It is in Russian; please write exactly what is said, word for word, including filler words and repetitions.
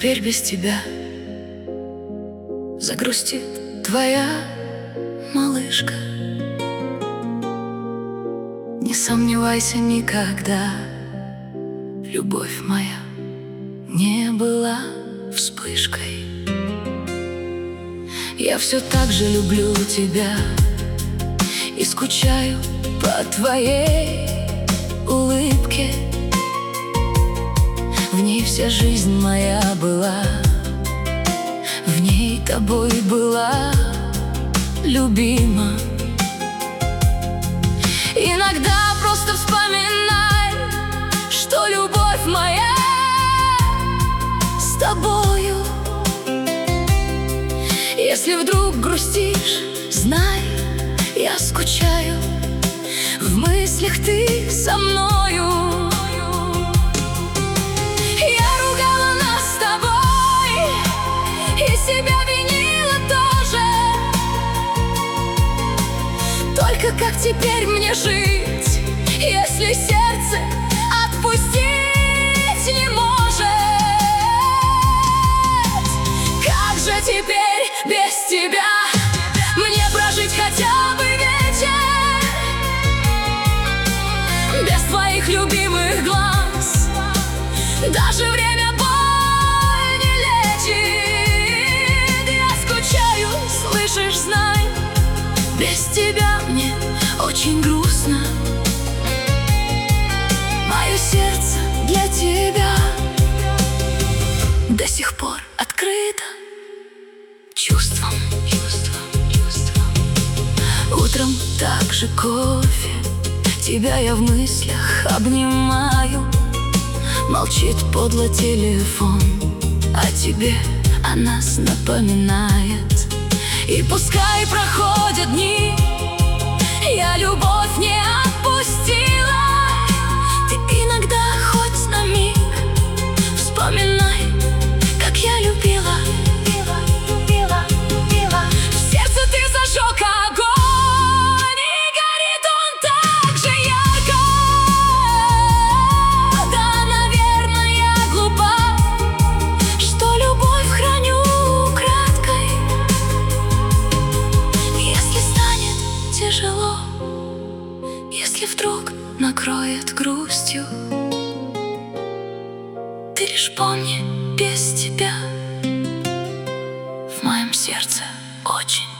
теперь без тебя загрустит твоя малышка. Не сомневайся никогда, любовь моя не была вспышкой. Я все так же люблю тебя и скучаю по твоей улыбке. В ней вся жизнь моя была, в ней тобой была любима. Иногда просто вспоминай, что любовь моя с тобою. Если вдруг грустишь, знай, я скучаю, в мыслях ты со мною. Я ругала нас с тобой и себя винила тоже. Только как теперь мне жить, если сердце отпустить не может? Как же теперь без тебя мне прожить хотя бы вечер? Без твоих любимых глаз даже время боль не лечит. Я скучаю, слышишь, знай, без тебя мне очень грустно. Мое сердце для тебя до сих пор открыто чувством, чувством, чувством. Утром также кофе, тебя я в мыслях обнимаю. Молчит подло телефон, о тебе о нас напоминает. И пускай проходят дни, я любовь не отпустила. Ты иногда хоть на миг вспоминай, как я любила, любила, любила, любила. В сердце ты зажег огонь, и горит он так же ярко. Да, наверное, я глупа, что любовь храню украдкой. Если станет тяжело, если вдруг накроет грустью, ты лишь помни, без тебя в моем сердце очень